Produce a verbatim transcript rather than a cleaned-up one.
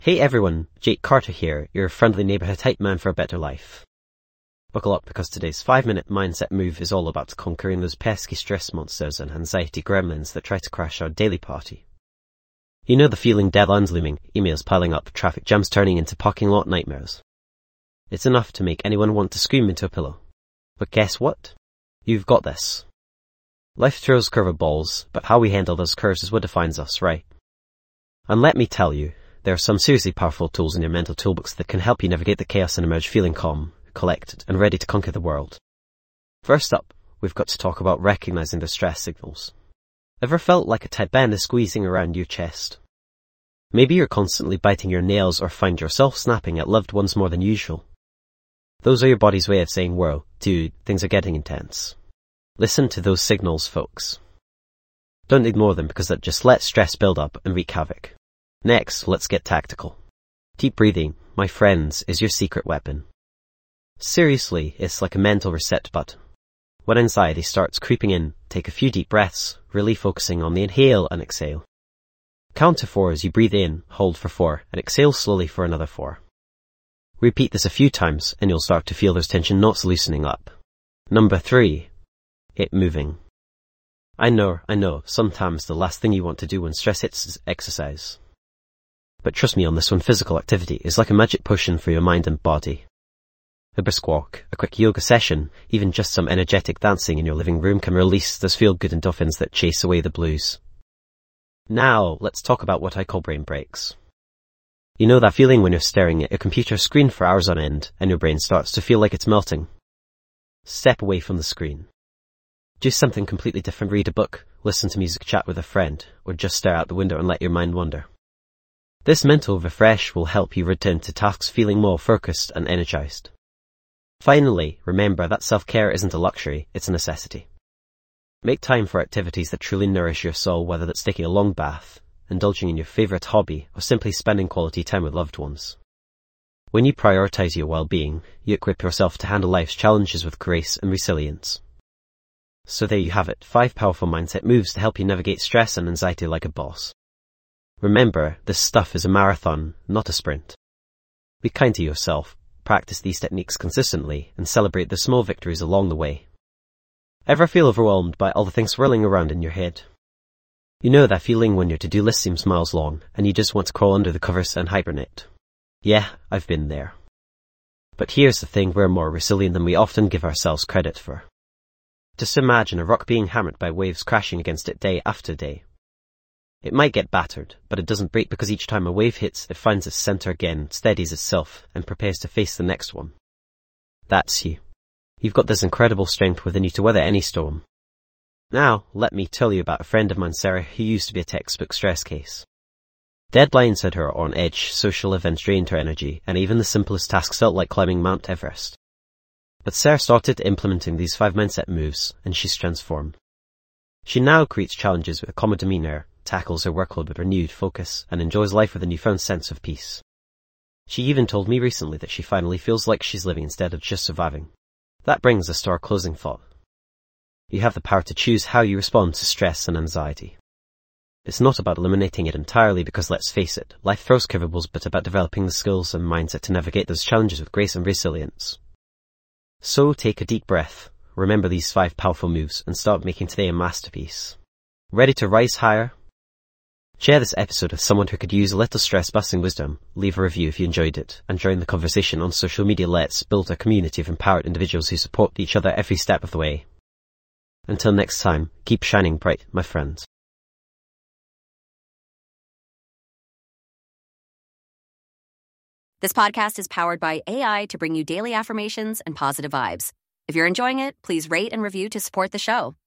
Hey everyone, Jake Carter here, your friendly neighborhood hype man for a better life. Buckle up because today's five minute mindset move is all about conquering those pesky stress monsters and anxiety gremlins that try to crash our daily party. You know the feeling, deadlines looming, emails piling up, traffic jams turning into parking lot nightmares. It's enough to make anyone want to scream into a pillow. But guess what? You've got this. Life throws curveballs, but how we handle those curves is what defines us, right? And let me tell you, there are some seriously powerful tools in your mental toolbox that can help you navigate the chaos and emerge feeling calm, collected, and ready to conquer the world. First up, we've got to talk about recognizing the stress signals. Ever felt like a tight band is squeezing around your chest? Maybe you're constantly biting your nails or find yourself snapping at loved ones more than usual. Those are your body's way of saying, whoa, dude, things are getting intense. Listen to those signals, folks. Don't ignore them because that just lets stress build up and wreak havoc. Next, let's get tactical. Deep breathing, my friends, is your secret weapon. Seriously, it's like a mental reset button. When anxiety starts creeping in, take a few deep breaths, really focusing on the inhale and exhale. Count to four as you breathe in, hold for four, and exhale slowly for another four. Repeat this a few times, and you'll start to feel those tension knots loosening up. Number three, get moving. I know, I know, sometimes the last thing you want to do when stress hits is exercise. But trust me on this one, physical activity is like a magic potion for your mind and body. A brisk walk, a quick yoga session, even just some energetic dancing in your living room can release those feel-good endorphins that chase away the blues. Now, let's talk about what I call brain breaks. You know that feeling when you're staring at a computer screen for hours on end and your brain starts to feel like it's melting? Step away from the screen. Do something completely different, read a book, listen to music, chat with a friend, or just stare out the window and let your mind wander. This mental refresh will help you return to tasks feeling more focused and energized. Finally, remember that self-care isn't a luxury, it's a necessity. Make time for activities that truly nourish your soul, whether that's taking a long bath, indulging in your favorite hobby, or simply spending quality time with loved ones. When you prioritize your well-being, you equip yourself to handle life's challenges with grace and resilience. So there you have it, five powerful mindset moves to help you navigate stress and anxiety like a boss. Remember, this stuff is a marathon, not a sprint. Be kind to yourself, practice these techniques consistently, and celebrate the small victories along the way. Ever feel overwhelmed by all the things swirling around in your head? You know that feeling when your to-do list seems miles long, and you just want to crawl under the covers and hibernate? Yeah, I've been there. But here's the thing, we're more resilient than we often give ourselves credit for. Just imagine a rock being hammered by waves crashing against it day after day. It might get battered, but it doesn't break because each time a wave hits, it finds its center again, steadies itself, and prepares to face the next one. That's you. You've got this incredible strength within you to weather any storm. Now, let me tell you about a friend of mine, Sarah, who used to be a textbook stress case. Deadlines had her on edge, social events drained her energy, and even the simplest tasks felt like climbing Mount Everest. But Sarah started implementing these five mindset moves, and she's transformed. She now creates challenges with a calmer demeanor, tackles her workload with renewed focus, and enjoys life with a newfound sense of peace. She even told me recently that she finally feels like she's living instead of just surviving. That brings us to our closing thought. You have the power to choose how you respond to stress and anxiety. It's not about eliminating it entirely because, let's face it, life throws curveballs, but about developing the skills and mindset to navigate those challenges with grace and resilience. So take a deep breath, remember these five powerful moves, and start making today a masterpiece. Ready to rise higher? Share this episode with someone who could use a little stress-busting wisdom, leave a review if you enjoyed it, and join the conversation on social media. Let's build a community of empowered individuals who support each other every step of the way. Until next time, keep shining bright, my friends. This podcast is powered by A I to bring you daily affirmations and positive vibes. If you're enjoying it, please rate and review to support the show.